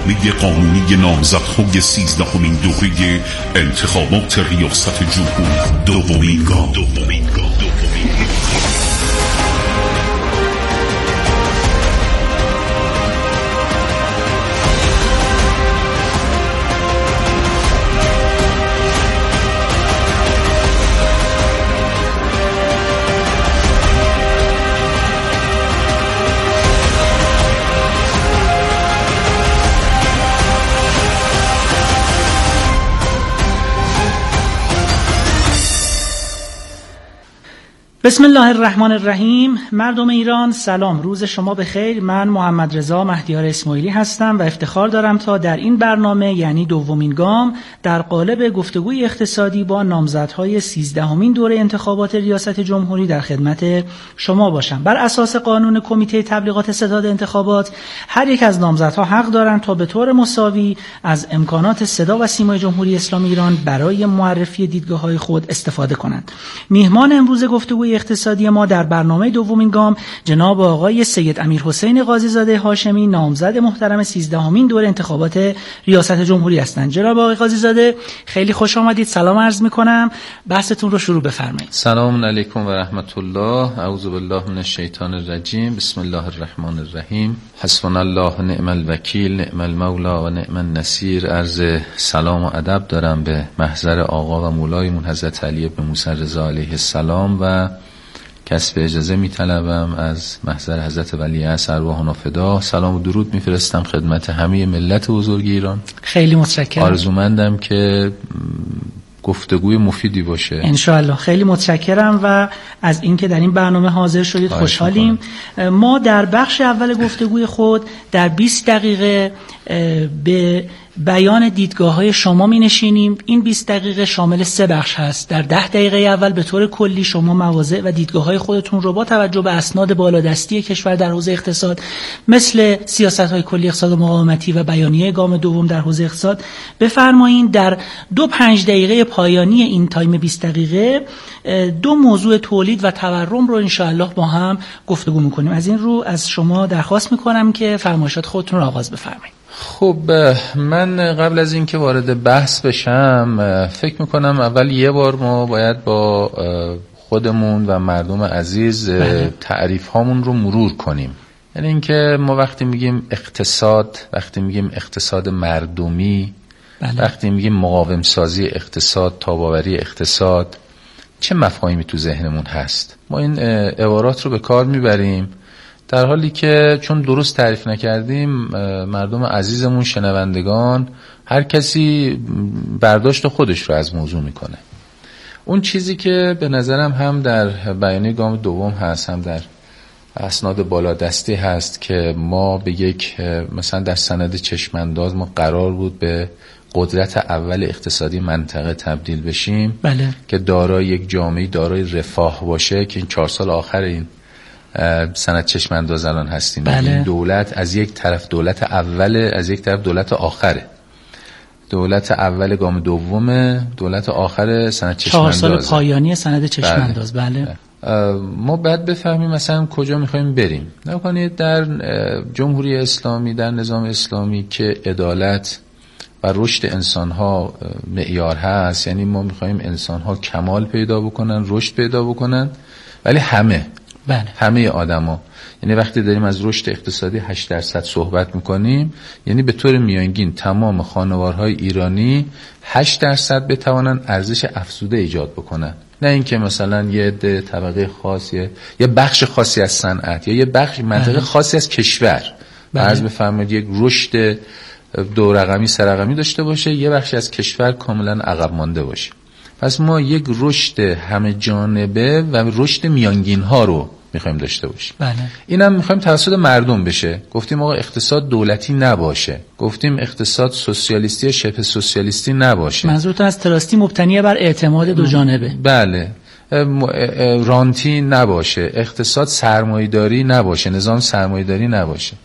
برنامه قانونی نامزدهای 13مین دوره انتخابات ریاست جمهوری دومین گام. بسم الله الرحمن الرحیم. مردم ایران سلام، روز شما بخیر. من محمد رضا مهدیار اسماعیلی هستم و افتخار دارم تا در این برنامه یعنی دومین گام در قالب گفتگوی اقتصادی با نامزدهای 13مین دوره انتخابات ریاست جمهوری در خدمت شما باشم. بر اساس قانون کمیته تبلیغات ستاد انتخابات هر یک از نامزدها حق دارند تا به طور مساوی از امکانات صدا و سیمای جمهوری اسلامی ایران برای معرفی دیدگاه‌های خود استفاده کنند. میهمان امروز گفتگوی اقتصادی ما در برنامه دومین گام جناب آقای سید امیرحسین قاضیزاده هاشمی، نامزد محترم 13مین دوره انتخابات ریاست جمهوری هستند. جناب آقای قاضیزاده خیلی خوش آمدید. سلام عرض می‌کنم. بحثتون رو شروع بفرمایید. سلام علیکم و رحمت الله. اعوذ بالله من الشیطان الرجیم. بسم الله الرحمن الرحیم. حسبنا الله نعم الوکیل، نعم المولا و نعم النصیر. عرض سلام و ادب دارم به محضر آقا و مولایمون حضرت علی بن موسی رضا علیه السلام و کسب اجازه می‌طلبم از محضر حضرت ولیعصر ارواحنا فدا. سلام و درود می‌فرستم خدمت همه ملت بزرگ ایران. خیلی متشکرم. آرزومندم که گفتگوی مفیدی باشه ان شاء الله. خیلی متشکرم و از اینکه در این برنامه حاضر شدید خوشحالیم. ما در بخش اول گفتگوی خود در 20 دقیقه به بیان دیدگاه‌های شما می‌نشینیم. این 20 دقیقه شامل 3 بخش هست. در 10 دقیقه اول به طور کلی شما مواضع و دیدگاه‌های خودتون رو با توجه به اسناد بالادستی کشور در حوزه اقتصاد مثل سیاست‌های کلی اقتصاد و مقاومتی و بیانیه گام دوم در حوزه اقتصاد بفرمایید. در 5 دقیقه پایانی این تایم 20 دقیقه 2 موضوع تولید و تورم رو انشاءالله با هم گفتگو می‌کنیم. از این رو از شما درخواست می‌کنم که فرمایشات خودتون رو آغاز بفرمایید. خب من قبل از اینکه وارد بحث بشم فکر میکنم اول یه بار ما باید با خودمون و مردم عزیز تعریف هامون رو مرور کنیم. یعنی اینکه ما وقتی میگیم اقتصاد، وقتی میگیم اقتصاد مردمی، وقتی میگیم مقاوم سازی اقتصاد، تاباوری اقتصاد، چه مفاهیمی تو ذهنمون هست؟ ما این عبارات رو به کار میبریم در حالی که چون درست تعریف نکردیم مردم عزیزمون، شنوندگان، هر کسی برداشت خودش رو از موضوع میکنه. اون چیزی که به نظرم هم در بیانیه گام دوم هست، هم در اسناد بالادستی هست که ما به یک مثلا در سند چشمانداز ما قرار بود به قدرت اول اقتصادی منطقه تبدیل بشیم. بله. که دارای یک جامعه دارای رفاه باشه که این 4 سال آخر این سند چشم انداز الان هستیم. بله. این دولت از یک طرف دولت اوله، از یک طرف دولت آخره. دولت اول گام دومه، دولت آخر سند چشم انداز. 4 سال پایانی سند چشم انداز. بله. ما باید بفهمیم مثلا کجا میخوایم بریم. نکنید در جمهوری اسلامی، در نظام اسلامی که عدالت و رشد انسان‌ها معیار هست، یعنی ما میخوایم انسان‌ها کمال پیدا بکنن، رشد پیدا بکنن، ولی همه آدما. یعنی وقتی داریم از رشد اقتصادی 8% صحبت میکنیم، یعنی به طور میانگین تمام خانوارهای ایرانی 8% بتوانن ارزش افزوده ایجاد بکنن، نه اینکه مثلا یه عده طبقه خاصی، یه بخش خاصی از صنعت یا یه بخش منطقه خاصی از کشور عرض بفرمایید یک رشد 2 رقمی 3 رقمی داشته باشه، یه بخشی از کشور کاملا عقب مانده باشه. پس ما یک رشد همه جانبه و رشد میانگین ها رو میخوایم داشته باشیم. بله. اینم میخوایم توسط مردم بشه. گفتیم آقا اقتصاد دولتی نباشه، گفتیم اقتصاد سوسیالیستی یا شبه سوسیالیستی نباشه. منظورتون از تراستی مبتنی بر اعتماد دو جانبه؟ بله. رانتی نباشه، اقتصاد سرمایه‌داری نباشه، نظام سرمایه‌داری نباشه.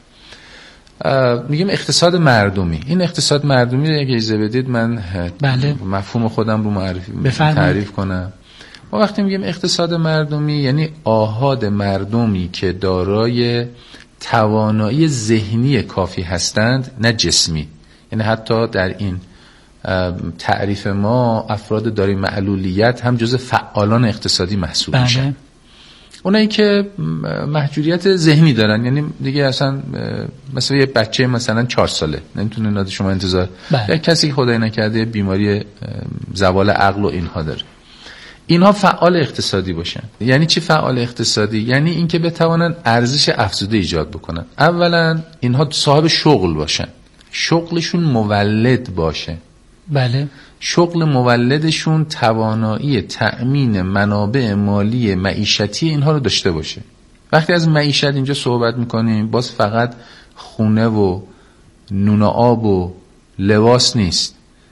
میگیم اقتصاد مردمی. این اقتصاد مردمی رو اگه اجازه بدید من مفهوم خودم رو تعریف کنم. ما وقتی میگیم اقتصاد مردمی یعنی آحاد مردمی که دارای توانایی ذهنی کافی هستند نه جسمی. یعنی حتی در این تعریف ما افراد دارای معلولیت هم جزء فعالان اقتصادی محسوب میشن. اونایی که محجوریت ذهنی دارن، یعنی دیگه اصلا مثلا یه بچه مثلا 4 ساله نمیتونه ناد شما انتظار، یا کسی که خدای نکرده بیماری زوال عقل و اینها داره، اینها فعال اقتصادی باشن. یعنی چی فعال اقتصادی؟ یعنی اینکه بتوانن ارزش افزوده ایجاد بکنن. اولا اینها صاحب شغل باشن، شغلشون مولد باشه. بله. شغل مولدشون توانایی تأمین منابع مالی معیشتی اینها رو داشته باشه. وقتی از معیشت اینجا صحبت میکنیم باز فقط خونه و نون و آب و لباس نیست،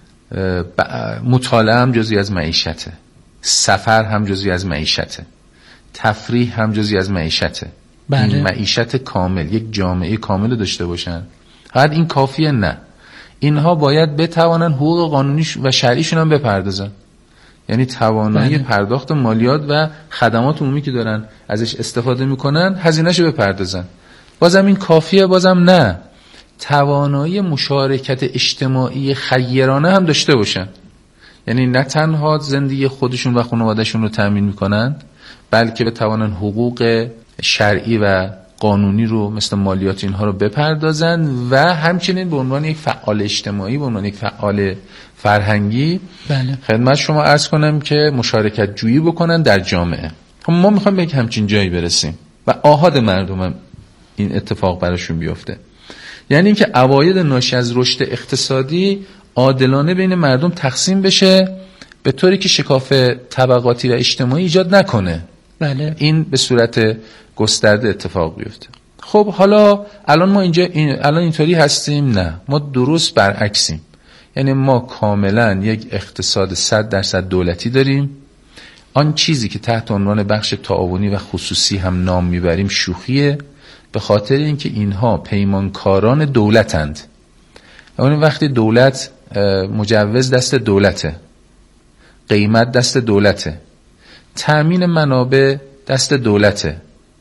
مطالعه هم جزئی از معیشته، سفر هم جزئی از معیشته، تفریح هم جزئی از معیشته. بله. این معیشت کامل، یک جامعه کامل داشته باشن. فقط این کافیه؟ نه، اینها باید بتوانن حقوق قانونی و شرعیشون هم بپردازن. یعنی توانایی پرداخت مالیات و خدمات عمومی که دارن ازش استفاده میکنن هزینه‌شو بپردازن. بازم این کافیه؟ بازم نه، توانایی مشارکت اجتماعی خیرانه هم داشته باشن. یعنی نه تنها زندگی خودشون و خانوادهشون رو تامین میکنن، بلکه بتوانن حقوق شرعی و قانونی رو مثل مالیات اینها رو بپردازن و همچنین به عنوان یک فعال اجتماعی، به عنوان یک فعال فرهنگی خدمت شما عرض کنم که مشارکت جویی بکنن در جامعه. ما میخوایم به یک همچین جایی برسیم و آحاد مردم هم این اتفاق براشون بیفته. یعنی اینکه عواید ناشی از رشد اقتصادی عادلانه بین مردم تقسیم بشه به طوری که شکاف طبقاتی و اجتماعی ایجاد نکنه. بله. این به صورت گسترده اتفاق بیفته. خب حالا الان ما اینجا الان اینطوری هستیم؟ نه، ما درست برعکسیم. یعنی ما کاملا یک اقتصاد 100% دولتی داریم. آن چیزی که تحت عنوان بخش تعاونی و خصوصی هم نام میبریم شوخیه، به خاطر اینکه اینها پیمانکاران دولتند. یعنی وقتی دولت مجوز دست دولته، قیمت دست دولته، تأمین منابع دست دولته،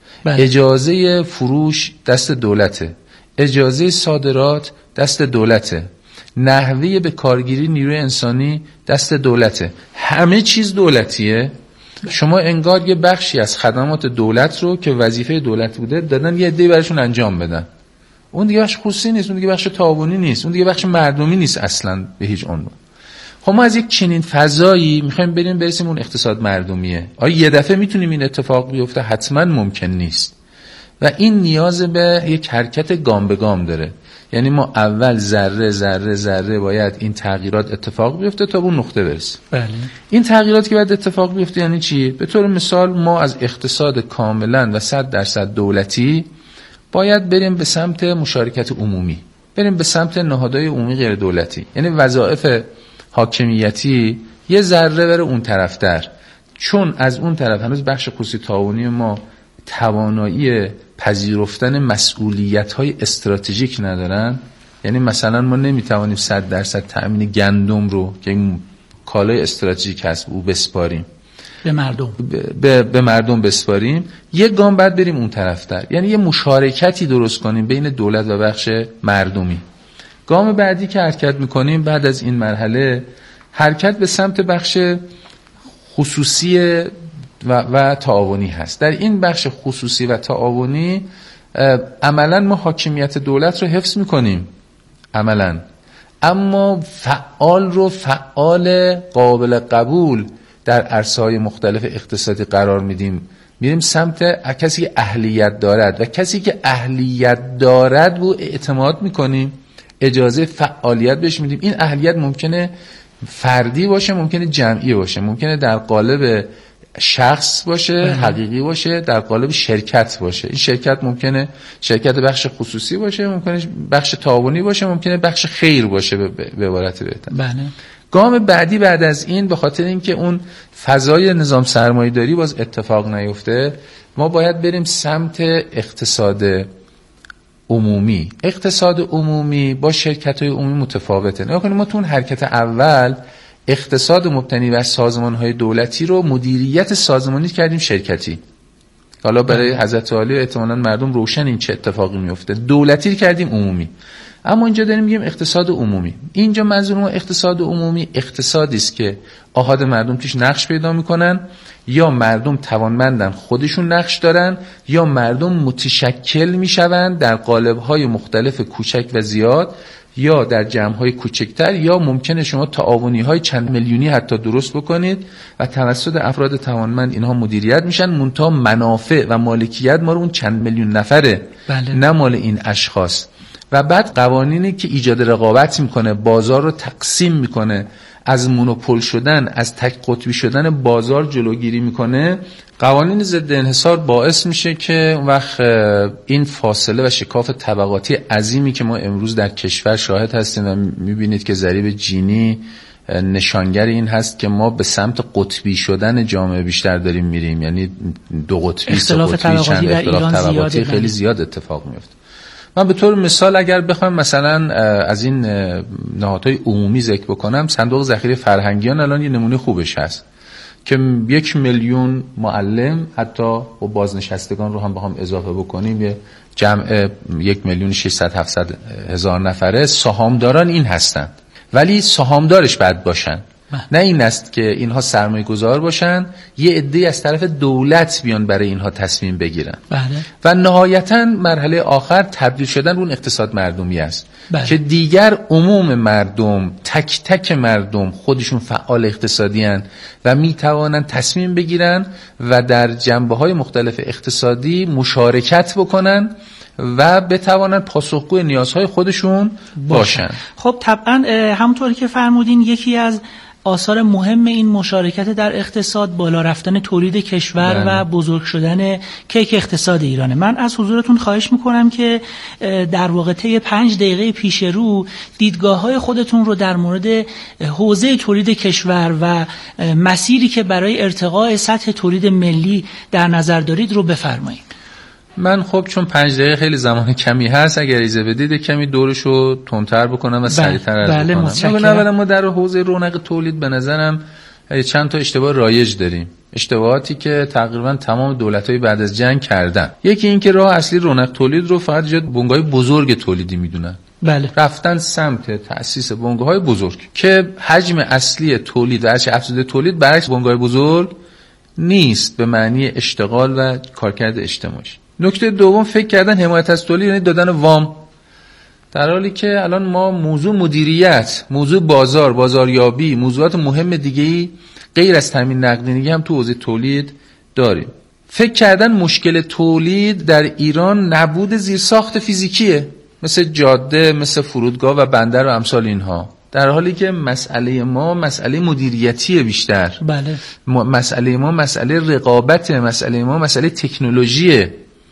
اجازه فروش دست دولته، اجازه صادرات دست دولته، نحوه به کارگیری نیروی انسانی دست دولته، همه چیز دولتیه. شما انگار یه بخشی از خدمات دولت رو که وظیفه دولت بوده دادن یه عده‌ای براشون انجام بدن. اون دیگه بخش خصوصی نیست، اون دیگه بخش تعاونی نیست، اون دیگه بخش مردمی نیست اصلا به هیچ عنوان. خب ما از یک چنین فضایی میخوایم برسیم اون اقتصاد مردمیه. آیا یه دفعه میتونیم این اتفاق بیفته؟ حتما ممکن نیست و این نیاز به یک حرکت گام به گام داره. یعنی ما اول ذره ذره ذره باید این تغییرات اتفاق بیفته تا به اون نقطه برسیم. بله. این تغییراتی که باید اتفاق بیفته یعنی چی؟ به طور مثال ما از اقتصاد کاملا و 100% دولتی باید بریم به سمت مشارکت عمومی، بریم به سمت نهادهای عمومی غیر دولتی. یعنی وظایف حاکمیتی یه ذره بره اون طرفتر، چون از اون طرف هنوز بخش خصوصی تعاونی ما توانایی پذیرفتن مسئولیت‌های استراتژیک ندارن. یعنی مثلا ما نمیتوانیم 100% تأمین گندم رو که این کالای استراتژیک هست او بسپاریم به مردم بسپاریم. یک گام بعد بریم اون طرفتر، یعنی یه مشارکتی درست کنیم بین دولت و بخش مردمی. گام بعدی که حرکت میکنیم بعد از این مرحله حرکت به سمت بخش خصوصی و تعاونی هست. در این بخش خصوصی و تعاونی عملا ما حاکمیت دولت رو حفظ میکنیم عملا، اما فعال قابل قبول در عرصه‌های مختلف اقتصادی قرار میدیم. میریم سمت کسی که اهلیت دارد و کسی که اهلیت دارد رو اعتماد میکنیم، اجازه فعالیت بهش میدیم. این اهلیت ممکنه فردی باشه، ممکنه جمعی باشه، ممکنه در قالب شخص باشه، حقیقی باشه، در قالب شرکت باشه. این شرکت ممکنه شرکت بخش خصوصی باشه، ممکنه بخش تعاونی باشه، ممکنه بخش خیر باشه به عبارت بهتر. بله. گام بعدی بعد از این به خاطر اینکه اون فضای نظام سرمایه‌داری باز اتفاق نیفته، ما باید بریم سمت اقتصاد عمومی. اقتصاد عمومی با شرکت‌های عمومی متفاوته. نگاه کنید ما تو اون حرکت اول اقتصاد مبتنی بر سازمان‌های دولتی رو مدیریت سازمانی کردیم شرکتی. حالا برای حضرت عالی احتمالاً مردم روشن این چه اتفاقی میفته. دولتی کردیم عمومی. اما اینجا داریم میگیم اقتصاد عمومی. اینجا منظور ما اقتصاد عمومی اقتصادی است که آحاد مردم توش نقش پیدا میکنن، یا مردم توانمندن خودشون نقش دارن، یا مردم متشکل میشون در قالب‌های مختلف کوچک و زیاد، یا در جمع‌های کوچکتر، یا ممکنه شما تعاونی‌های چند میلیونی حتی درست بکنید و توسط افراد توانمند اینها مدیریت میشن، منتها منافع و مالکیت ما رو اون چند میلیون نفره، نه مال این اشخاص. و بعد قوانینی که ایجاد رقابت میکنه، بازار رو تقسیم میکنه، از مونوپول شدن، از تک قطبی شدن بازار جلوگیری میکنه، قوانین ضد انحصار باعث میشه که اون وقت این فاصله و شکاف طبقاتی عظیمی که ما امروز در کشور شاهد هستیم و میبینید که ضریب جینی نشانگر این هست که ما به سمت قطبی شدن جامعه بیشتر داریم میریم، یعنی دو قطبی، سه قطبی، چند اختلاف طبقاتی خیلی زیاد اتفاق میفته. من به طور مثال اگر بخوام مثلا از این نهادهای عمومی ذکر بکنم، صندوق ذخیره فرهنگیان الان یه نمونه خوبش هست که 1 میلیون معلم، حتی با بازنشستگان رو هم با هم اضافه بکنیم، یه جمع 1,600,000-700,000 نفره سهامداران این هستند. ولی سهامدارش باید باشن، نه این است که اینها سرمایه گذار باشن، یه عده‌ای از طرف دولت بیان برای اینها تصمیم بگیرن. و نهایتاً مرحله آخر تبدیل شدن اون اقتصاد مردمی است که دیگر عموم مردم، تک تک مردم خودشون فعال اقتصادی هستند و می توانند تصمیم بگیرن و در جنبه‌های مختلف اقتصادی مشارکت بکنن و بتوانند پاسخگوی نیازهای خودشون باشن. خب طبعا همونطوری که فرمودین یکی از آثار مهم این مشارکت در اقتصاد بالا رفتن تولید کشور و بزرگ شدن کیک اقتصاد ایرانه. من از حضورتون خواهش میکنم که در واقع طی 5 دقیقه پیش رو دیدگاه‌های خودتون رو در مورد حوزه تولید کشور و مسیری که برای ارتقاء سطح تولید ملی در نظر دارید رو بفرمایید. من خب چون 5 دقیقه خیلی زمان کمی هست، اگر اجازه بدید کمی دورشو تندتر بکنم و سریعتر عرض کنم. اولا ما در حوزه رونق تولید به نظرم چند تا اشتباه رایج داریم، اشتباهاتی که تقریبا تمام دولت‌های بعد از جنگ کردن. یکی این که راه اصلی رونق تولید رو فقط جد بنگاه‌های بزرگ تولیدی میدونن. رفتن سمت تأسیس بنگاه‌های بزرگ که حجم اصلی تولید و ارزش افزوده تولید برعکس بنگاه‌های بزرگ نیست به معنی اشتغال و کارکرد اجتماعی. نکته دوم، فکر کردن حمایت از تولید یعنی دادن وام، در حالی که الان ما موضوع مدیریت، موضوع بازاریابی، موضوعات مهم دیگه‌ای غیر از تامین نقدینگی هم تو حوزه تولید داریم. فکر کردن مشکل تولید در ایران نبود زیرساخت فیزیکیه، مثل جاده، مثل فرودگاه و بندر و امثال اینها، در حالی که مسئله ما مسئله مدیریتیه بیشتر. مسئله ما مسئله رقابته، مسئله ما مسئله تکنولوژیه.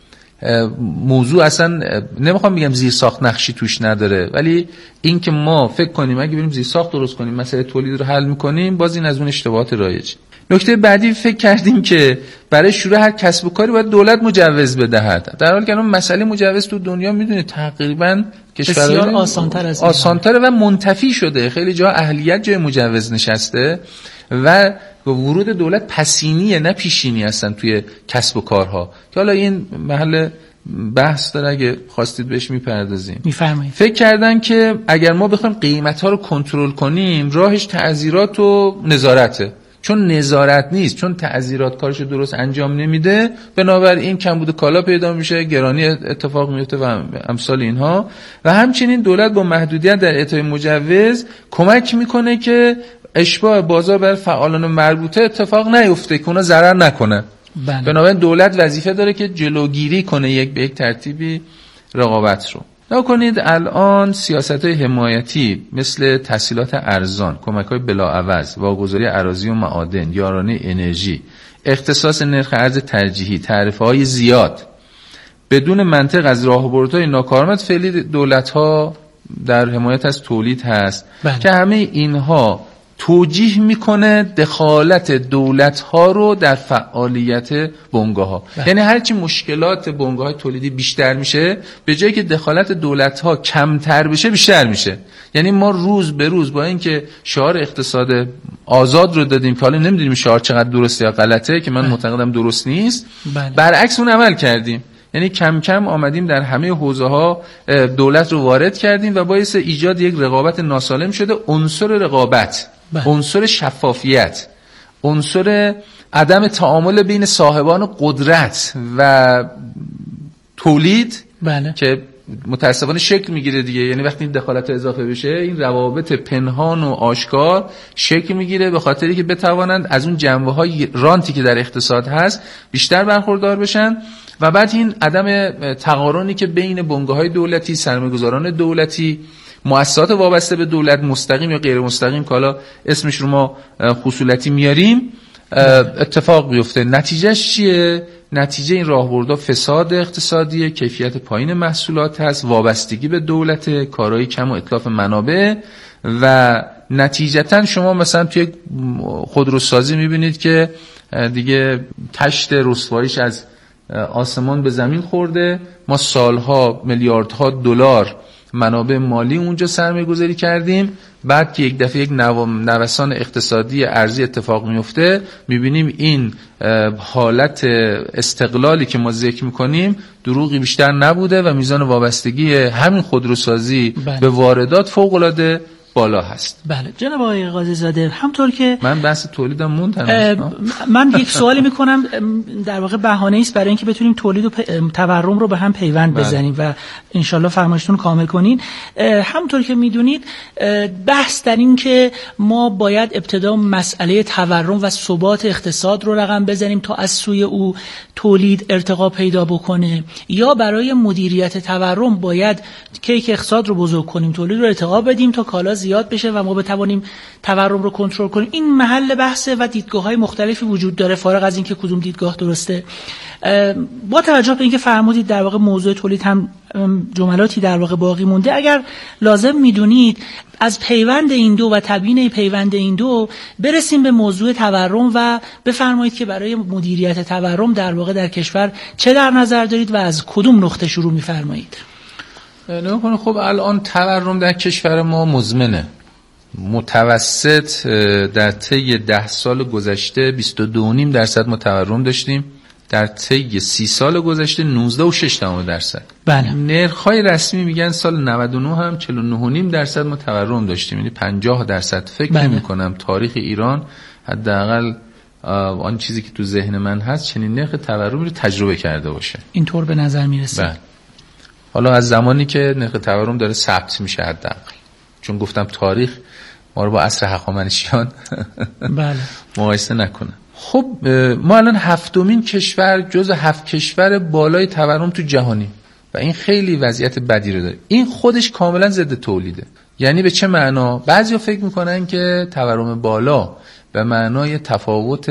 موضوع اصلا نمیخوام بگم زیر ساخت نقشی توش نداره، ولی این که ما فکر کنیم اگه بریم زیر ساخت درست کنیم مسئله تولید رو حل میکنیم، باز این از اون اشتباهات رایج. نکته بعدی، فکر کردیم که برای شروع هر کسب و کاری باید دولت مجوز بدهد، در حالی که الان مسئله مجوز تو دنیا میدونید تقریبا بسیار آسان‌تره و منتفی شده. خیلی جا اهلیت جای مجوز نشسته و ورود دولت پسینیه نه پیشینی هستن توی کسب و کارها، که حالا این محل بحث داره، اگه خواستید بهش میپردازیم. میفرمایید. فکر کردن که اگر ما بخوایم قیمت‌ها رو کنترل کنیم، راهش تعزیرات و نظارته. چون نظارت نیست، چون تعزیرات کارشو درست انجام نمیده، بنابراین کمبود کالا پیدا میشه، گرانی اتفاق میفته و امثال اینها. و همچنین دولت با محدودیت در اعطای مجوز کمک میکنه که اشباع بازار بر فعالان مربوطه اتفاق نیفته، که اونا ضرر نکنه. بنابراین دولت وظیفه داره که جلوگیری کنه به یک ترتیبی رقابت رو. نکنید الان سیاست‌های حمایتی مثل تسهیلات ارزان، کمک‌های بلاعوض، واگذاری اراضی و معادن، یارانه انرژی، اختصاص نرخ ارز ترجیحی، تعرفه‌های زیاد بدون منطق از راهبردهای ناکارآمد فعلی دولت‌ها در حمایت از تولید هست که همه اینها توجیه میکنه دخالت دولت ها رو در فعالیت بنگاه ها. یعنی هرچی مشکلات بنگاه های تولیدی بیشتر میشه، به جایی که دخالت دولت ها کمتر بشه بیشتر میشه. یعنی ما روز به روز با اینکه شعار اقتصاد آزاد رو دادیم که حالا نمیدونیم شعار چقدر درسته یا غلطه، که من معتقدم درست نیست، برعکس اون عمل کردیم. یعنی کم کم آمدیم در همه حوزه ها دولت رو وارد کردیم و باعث ایجاد یک رقابت ناسالم شده. عنصر رقابت، عنصر شفافیت، عنصر عدم تعامل بین صاحبان قدرت و تولید که متاسفانه شکل میگیره دیگه. یعنی وقتی این دخالت اضافه بشه، این روابط پنهان و آشکار شکل میگیره، به خاطری که بتوانند از اون جنبه‌های رانتی که در اقتصاد هست بیشتر برخوردار بشن. و بعد این عدم تقارنی که بین بنگاه‌های دولتی، سرمایه‌گذاران دولتی، مؤسسات وابسته به دولت، مستقیم یا غیر مستقیم که حالا اسمش رو ما خصولتی میاریم، اتفاق بیفته. نتیجهش چیه؟ نتیجه این راهبردها فساد اقتصادی، کیفیت پایین محصولات هست، وابستگی به دولت، کارهای کم و اتلاف منابع و نتیجتا شما مثلا توی خودروسازی میبینید که دیگه کشت رسواییش از آسمان به زمین خورده. ما سالها میلیاردها دلار منابع مالی اونجا سرمایه گذاری کردیم، بعد که یک دفعه یک نوسان اقتصادی ارزی اتفاق میفته، میبینیم این حالت استقلالی که ما ذکر میکنیم دروغی بیشتر نبوده و میزان وابستگی همین خودروسازی به واردات فوق‌العاده بالا هست. بله جناب آقای قاضی زاده، همطور که من بحث تولیدم موندم، من یک سوالی میکنم در واقع بهانه است برای اینکه بتونیم تولید و تورم رو به هم پیوند بزنیم و انشالله فرمایشتون کامل کنین. همطور که میدونید بحث در این که ما باید ابتدا مسئله تورم و ثبات اقتصاد رو رقم بزنیم تا از سوی او تولید ارتقا پیدا بکنه، یا برای مدیریت تورم باید کیک اقتصاد رو بزرگ کنیم، تولید رو ارتقا بدیم تا کالا زیاد بشه و ما بتوانیم تورم رو کنترل کنیم. این محل بحثه و دیدگاه‌های مختلفی وجود داره، فارغ از اینکه کدوم دیدگاه درسته. با توجه به اینکه فرمودید در واقع موضوع تولید هم جملاتی در واقع باقی مونده، اگر لازم میدونید از پیوند این دو و تبیین پیوند این دو برسیم به موضوع تورم و بفرمایید که برای مدیریت تورم در واقع در کشور چه در نظر دارید و از کدوم نقطه شروع می‌فرمایید؟ خب الان تورم در کشور ما مزمنه. متوسط در طی 10 سال گذشته 22.5% ما تورم داشتیم، در طی 30 سال گذشته 19.6%. بله. نرخ‌های رسمی میگن سال 99 هم 49.5% ما تورم داشتیم، یعنی 50%. فکر نمی‌کنم تاریخ ایران حداقل آن چیزی که تو ذهن من هست چنین نرخ تورمی رو تجربه کرده باشه. اینطور به نظر میرسه. بله. حالا از زمانی که نرخ تورم داره ثبت میشه حداقل، چون گفتم تاریخ ما رو با عصر هخامنشیان بله مقایسه نکنه. خب ما الان 7مین کشور جز 7 کشور بالای تورم تو جهانی و این خیلی وضعیت بدی رو داره. این خودش کاملا ضد تولیده. یعنی به چه معنا؟ بعضیا فکر میکنن که تورم بالا به معنای تفاوت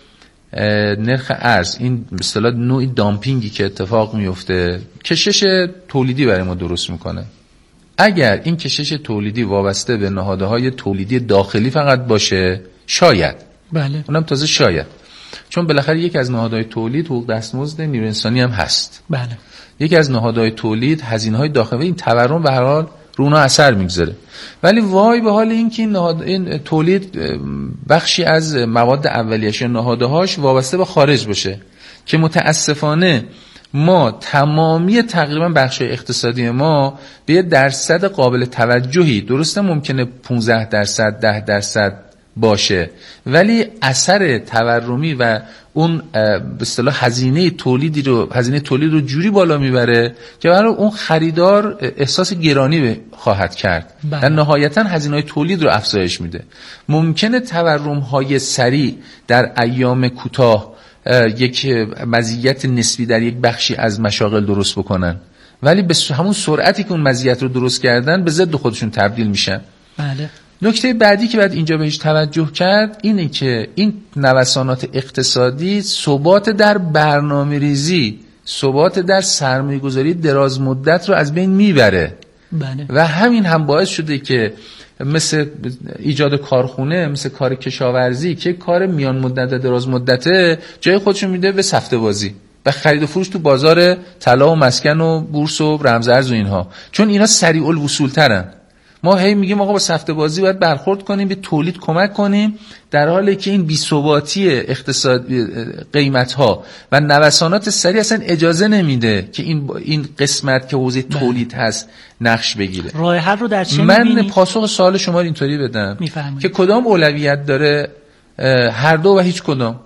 نرخ ارز، این به اصطلاح نوعی دامپینگی که اتفاق میفته، کشش تولیدی برای ما درست میکنه. اگر این کشش تولیدی وابسته به نهادهای تولیدی داخلی فقط باشه، شاید، بله، اونم تازه شاید، چون بالاخره یکی از نهادهای تولید حقوق دستمزد نیروی انسانی هم هست. بله. یکی از نهادهای تولید هزینه‌های داخلی، این تورم به هر حال رو اونها اثر میگذاره. ولی وای به حال این که این تولید بخشی از مواد اولیه‌اش یا نهادهاش وابسته به خارج باشه، که متاسفانه ما تمامی تقریبا بخش‌های اقتصادی ما به یه درصد قابل توجهی، درسته ممکنه 15%، 10% باشه، ولی اثر تورمی و اون به اصطلاح هزینه تولید رو جوری بالا میبره که برای اون خریدار احساس گرانی خواهد کرد. در نهایتا هزینه‌های تولید رو افزایش میده. ممکنه تورم‌های سریع در ایام کوتاه یک مزیت نسبی در یک بخشی از مشاغل درست بکنن، ولی به همون سرعتی که اون مزیت رو درست کردن به ضد خودشون تبدیل میشن. بله. نکته بعدی که باید اینجا بهش توجه کرد اینه که این نوسانات اقتصادی ثبات در برنامه‌ریزی، ثبات در سرمایه‌گذاری دراز مدت رو از بین میبره. بله. و همین هم باعث شده که مثل ایجاد کارخونه، مثل کار کشاورزی که کار میان مدت و دراز مدته، جای خودشون میده به سفته بازی و خرید و فروش تو بازار طلا و مسکن و بورس و رمزارز و اینها، چون اینا سریع الوصول ترن. ما هی میگیم آقا با سفته بازی باید برخورد کنیم، به تولید کمک کنیم، در حالی که این بی‌ثباتی اقتصادی قیمت‌ها و نوسانات سریع اصلا اجازه نمیده که این قسمت که حوزه تولید هست نقش بگیره. راه حل رو در چه من می‌بینید؟ پاسخ سوال شما رو اینطوری بدم می‌فهمید که کدام اولویت داره؟ هر دو و هیچ کدام.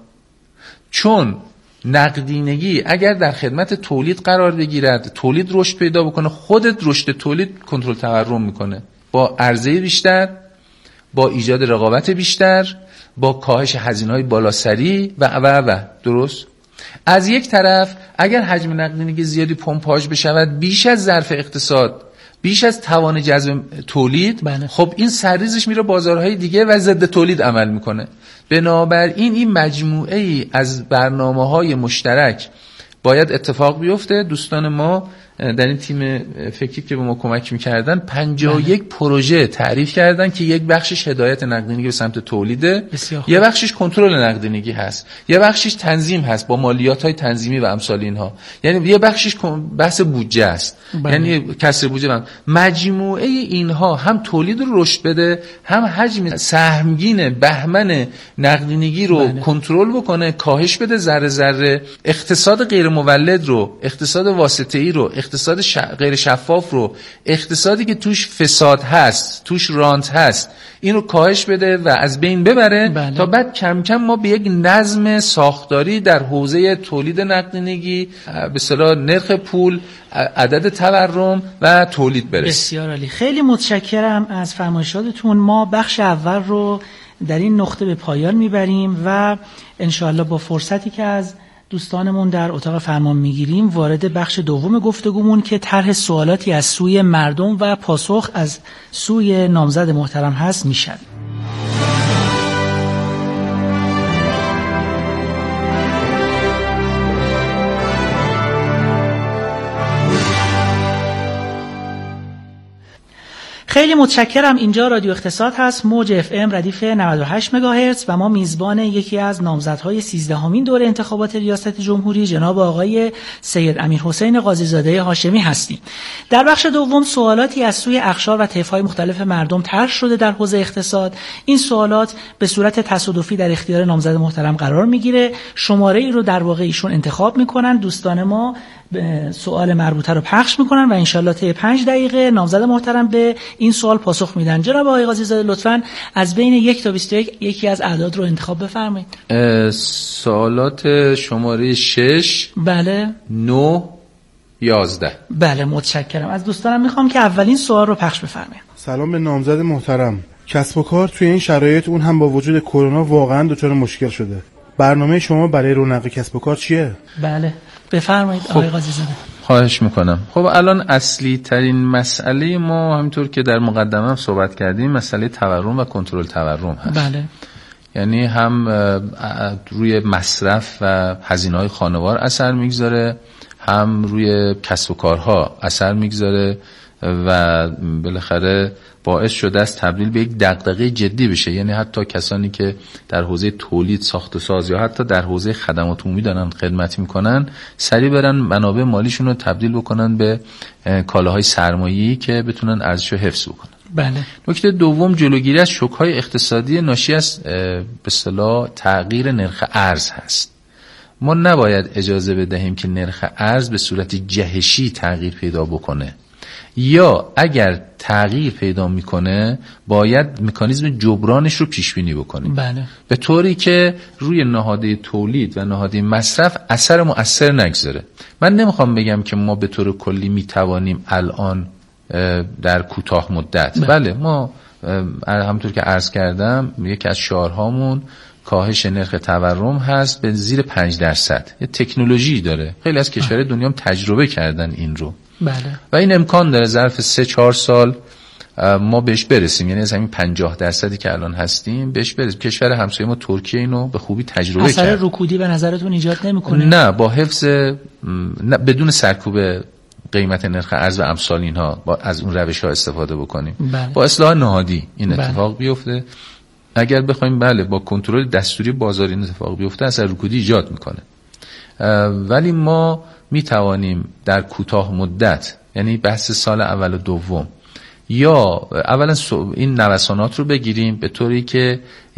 چون نقدینگی اگر در خدمت تولید قرار بگیرد، تولید رشد پیدا بکنه، خودت رشد تولید کنترل تورم میکنه با عرضه بیشتر، با ایجاد رقابت بیشتر، با کاهش هزینه‌های بالاسری و درست. از یک طرف اگر حجم نقدینگی زیادی پمپاژ بشود بیش از ظرف اقتصاد، بیش از توان جذب تولید، خب این سرریزش میره بازارهای دیگه و ضد تولید عمل میکنه. بنابراین این مجموعه ای از برنامه‌های مشترک باید اتفاق بیفته. دوستان ما در این تیم فکری که به ما کمک میکردن 51 پروژه تعریف کردن که یک بخشش هدایت نقدینگی به سمت تولیده، یه بخشش کنترل نقدینگی هست، یه بخشش تنظیم هست با مالیات‌های تنظیمی و امثال اینها، یعنی یه بخشش بحث بودجه است، یعنی کسر بودجه. مجموعه اینها هم تولید رو رشد بده، هم حجم سهمگین بهمن نقدینگی رو کنترل بکنه، کاهش بده ذره ذره، اقتصاد غیر مولد رو، اقتصاد واسطه‌ای رو، اقتصاد غیر شفاف رو، اقتصادی که توش فساد هست، توش رانت هست، این رو کاهش بده و از بین ببره تا بعد کم کم ما به یک نظم ساختاری در حوزه تولید نقدینگی، به اصطلاح نرخ پول، عدد تورم و تولید برسیم. بسیار عالی، خیلی متشکرم از فرمایشاتتون. ما بخش اول رو در این نقطه به پایان میبریم و انشاءالله با فرصتی که از دوستانمون در اتاق فرمان میگیریم وارد بخش دوم گفتگومون که طرح سوالاتی از سوی مردم و پاسخ از سوی نامزد محترم هست میشن. خیلی متشکرم. اینجا رادیو اقتصاد هست، موج اف ام ردیف 98 مگاهرتز و ما میزبان یکی از نامزدهای 13مین دوره انتخابات ریاست جمهوری جناب آقای سید امیرحسین قاضیزاده هاشمی هستیم. در بخش دوم سوالاتی از سوی اقشار و طیف‌های مختلف مردم طرح شده در حوزه اقتصاد. این سوالات به صورت تصادفی در اختیار نامزد محترم قرار میگیره. شماره ای رو در واقع ایشون انتخاب میکنن، دوستان ما سوال مربوطه رو پخش میکنن و انشالله طی 5 دقیقه نامزد محترم به این سوال پاسخ میدن. جناب آقای قاضیزاده لطفاً از بین 1 تا 21 یکی از اعداد رو انتخاب بفرمایید. سوالات شماره 6 بله 9 11. بله متشکرم. از دوستانم میخوام که اولین سوال رو پخش بفرمایید. سلام به نامزد محترم. کسب و کار توی این شرایط، اون هم با وجود کرونا، واقعا دچار مشکل شده. برنامه شما برای رونق کسب و کار چیه؟ بله بفرمایید آقای قاضیزاده. خواهش میکنم. خب الان اصلی ترین مسئله ما همینطور که در مقدمه هم صحبت کردیم مسئله تورم و کنترل تورم هست. بله. یعنی هم روی مصرف و هزینه‌های خانوار اثر میگذاره، هم روی کسب و کارها اثر میگذاره و بالاخره باعث شده است تبدیل به یک دغدغه جدی بشه. یعنی حتی کسانی که در حوزه تولید، ساخت و ساز یا حتی در حوزه خدمات عمومی دارن خدمت میکنن، سریع برن منابع مالیشون رو تبدیل بکنن به کالاهای سرمایه‌ای که بتونن ارزشو حفظ بکنن. بله. نکته دوم جلوگیری از شوک‌های اقتصادی ناشی از به اصطلاح تغییر نرخ ارز هست. ما نباید اجازه بدهیم که نرخ ارز به صورت جهشی تغییر پیدا بکنه، یا اگر تغییر پیدا میکنه باید مکانیزم جبرانش رو پیش بینی بکنیم. بله. به طوری که روی نهاده تولید و نهاده مصرف اثر مؤثر نگذاره. من نمیخوام بگم که ما به طور کلی میتوانیم الان در کوتاه مدت بله ما همونطور که عرض کردم یکی از شعارهامون کاهش نرخ تورم هست به زیر 5%. یه تکنولوژی داره، خیلی از کشورهای دنیا هم تجربه کردن این رو. بله. و این امکان داره ظرف 3-4 سال ما بهش برسیم، یعنی از همین 50% که الان هستیم بهش برسیم. کشور همسایه ما ترکیه اینو به خوبی تجربه کرد. اثر رکودی به نظرتون ایجاد نمیکنه؟ نه، با حفظ بدون سرکوب قیمت نرخ ارز و امثال اینها از اون روش ها استفاده بکنیم. بله. با اصلاح نهادی این بله. اتفاق بیفته. اگر بخوایم با کنترل دستوری بازاری این اتفاق بیفته اثر رکودی ایجاد میکنه. ولی ما میتوانیم در کوتاه مدت، یعنی بحث سال اول و دوم، یا اولا این نوسانات رو بگیریم به طوری که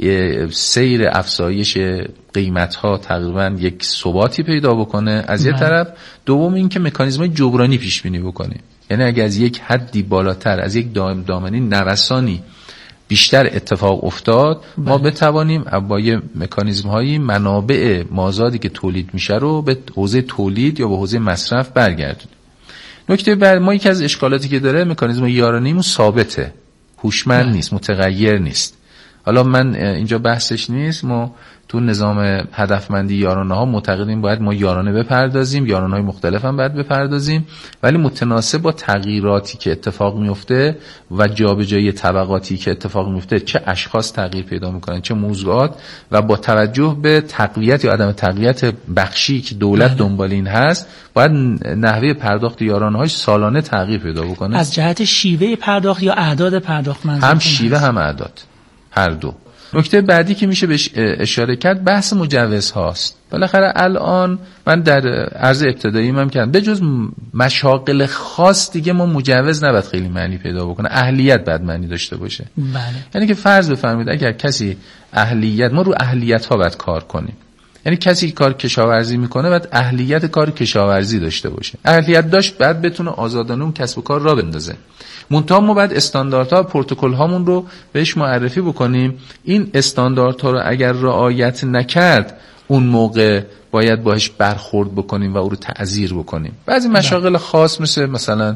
سیر افزایش قیمت ها تقریبا یک ثباتی پیدا بکنه از یه طرف. دوم این که مکانیزم‌های جبرانی پیش بینی بکنیم، یعنی اگر از یک حدی بالاتر، از یک دامنه نوسانی بیشتر اتفاق افتاد، ما بتوانیم با یه مکانیزم‌هایی منابع مازادی که تولید میشه رو به حوزه تولید یا به حوزه مصرف برگردونیم. نکته بعد، ما یکی از اشکالاتی که داره مکانیزم یارانه‌مون ثابته، هوشمند نیست، متغیر نیست. حالا من اینجا بحثش نیست، ما تو نظام هدفمندی یارانه ها معتقدیم باید ما یارانه بپردازیم، یارانه های مختلف هم باید بپردازیم، ولی متناسب با تغییراتی که اتفاق میفته و جابجایی طبقاتی که اتفاق میفته، چه اشخاص تغییر پیدا میکنن چه موضوعات، و با توجه به تقویت یا عدم تقویت بخشی که دولت دنبال این هست، باید نحوه پرداخت یارانه های سالانه تغییر پیدا بکنه. از جهت شیوه پرداخت یا اعداد پرداخت منظور؟ هم شیوه هم اعداد، هر دو. نکته بعدی که میشه بهش اشاره کرد بحث مجوز هاست. بالاخره الان من در عرض ابتدایی هم کردم، به جز مشاغل خاص دیگه ما مجوز نباید خیلی معنی پیدا بکنه، اهلیت باید معنی داشته باشه. بله. یعنی که فرض بفرمایید اگر کسی ما رو اهلیت ها باید کار کنیم. یعنی کسی که کار کشاورزی میکنه باید اهلیت کار کشاورزی داشته باشه. اهلیت داشت بعد بتونه آزادانه اون کسب و کار را بندازه. منتها ما باید استانداردها، پروتکل هامون رو بهش معرفی بکنیم. این استانداردها رو اگر رعایت نکرد، اون موقع باید باهاش برخورد بکنیم و او رو تعزیر بکنیم. بعضی مشاغل خاص مثلا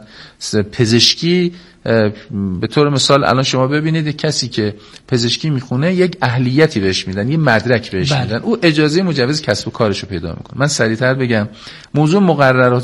پزشکی، به طور مثال الان شما ببینید کسی که پزشکی میخونه یک اهلیتی بهش میدن، یه مدرک بهش میدن، او اجازه مجوز کسب و کارش رو پیدا میکنه. من سریعتر بگم، موضوع مقررات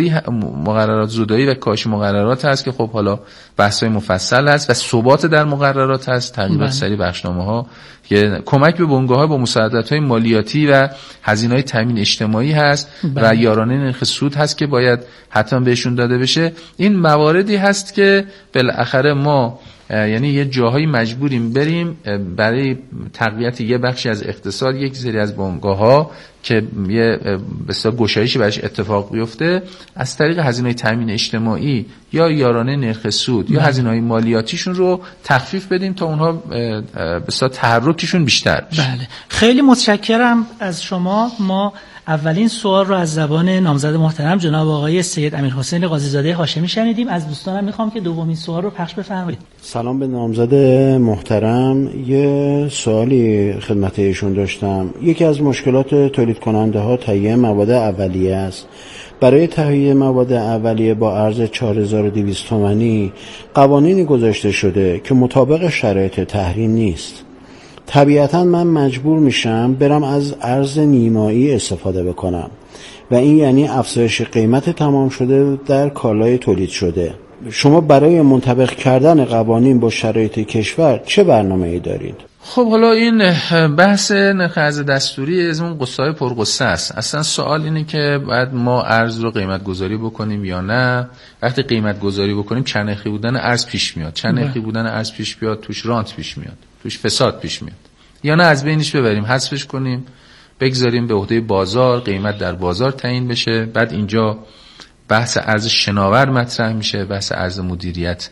زودایی و کاهش مقررات هست که خب حالا بحث‌های مفصل هست و ثبات در مقررات هست، تغییرات سریع بخشنامه‌ها که کمک به بنگاه‌ها با مساعدت‌های مالیاتی و هزینه‌های تامین اجتماعی هست و یارانه نرخ سود هست که باید حتما بهشون داده بشه. این مواردی هست که بالاخره ما یعنی یه جاهایی مجبوریم بریم برای تقویت یه بخشی از اقتصاد، یک سری از بنگاه‌ها که یه بسیار گشایشی برش اتفاق بیفته، از طریق هزینه‌های تامین اجتماعی یا یارانه نرخ سود یا هزینه‌های مالیاتیشون رو تخفیف بدیم تا اونها بسیار تحرکشون بیشتر بشه. بله، خیلی متشکرم از شما. ما اولین سوال رو از زبان نامزد محترم جناب آقای سید امیرحسین قاضی‌زاده هاشمی شنیدیم. از دوستانم میخوام که دومین سوال رو پخش بفرمایید. سلام به نامزد محترم. یه سوالی خدمت ایشون داشتم. یکی از مشکلات تولید کننده ها تهیه مواد اولیه است. برای تهیه مواد اولیه با ارز 4200 تومانی قوانینی گذاشته شده که مطابق شرایط تحریم نیست. طبیعتا من مجبور میشم برم از ارز نیمایی استفاده بکنم و این یعنی افزایش قیمت تمام شده در کالای تولید شده. شما برای منطبق کردن قوانین با شرایط کشور چه برنامه‌ای دارید؟ خب حالا این بحث نرخ ارز دستوری از اون قصه‌های پرقصه است. اصلا سوال اینه که بعد ما ارز رو قیمت گذاری بکنیم یا نه. وقتی قیمت گذاری بکنیم چند نرخی بودن ارز پیش میاد، چند نرخی بودن ارز پیش بیاد، توش رانت پیش میاد، توش فساد پیش میاد، یا نه از بینش ببریم، حذفش کنیم، بگذاریم به عهده بازار، قیمت در بازار تعیین بشه. بعد اینجا بحث ارز شناور مطرح میشه، بحث ارز مدیریت،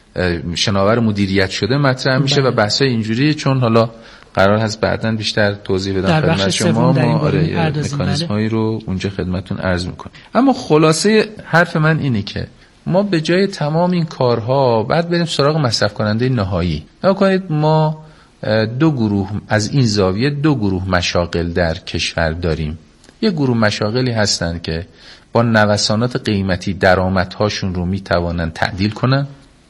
شناور مدیریت شده مطرح میشه و بحثای اینجوری، چون حالا قرار هست بعداً بیشتر توضیح بدم خدمت شما. ما مکانیزم‌هایی رو اونجا خدمتتون عرض میکنیم. اما خلاصه حرف من اینه که ما به جای تمام این کارها بعد بریم سراغ مصرف کننده نهایی. نکنید ما دو گروه از این زاویه دو گروه مشاغل در کشور داریم. یه گروه مشاغلی هستن که با نوسانات قیمتی درآمدهاشون رو میتوانن تعدیل کنن.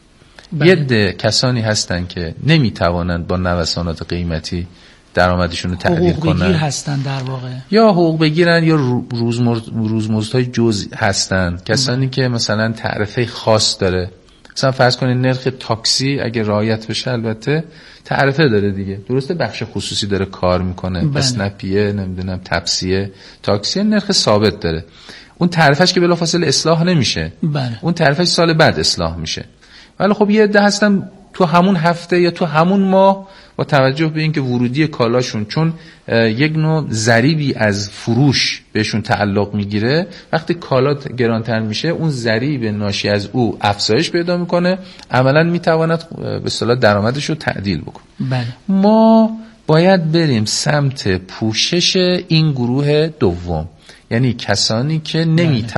یه ده کسانی هستن که نمیتوانند با نوسانات قیمتی درآمدشون رو تعدیل کنن، حقوق بگیر هستن در واقع، یا حقوق بگیرن یا روزمزدهای جزئی هستن. کسانی که مثلا تعرفه خاص داره، مثلا فرض کنید نرخ تاکسی اگه رعایت بشه، البته تعرفه داره دیگه، درسته بخش خصوصی داره کار میکنه، اسنپیه، نمیدونم تپسیه، تاکسی نرخ ثابت داره. اون تعرفهش که بلافاصله اصلاح نمیشه. بله. اون تعرفهش سال بعد اصلاح میشه. ولی خب یه عده هستن تو همون هفته یا تو همون ماه با توجه به اینکه ورودی کالاشون چون یک نوع ضریبی از فروش بهشون تعلق میگیره، وقتی کالا گرانتر میشه اون ضریب ناشی از او افزایش پیدا میکنه، عملا میتواند به اصطلاح درآمدش رو تعدیل بکنه. بله. ما باید بریم سمت پوشش این گروه دوم، یعنی کسانی که نمیتونن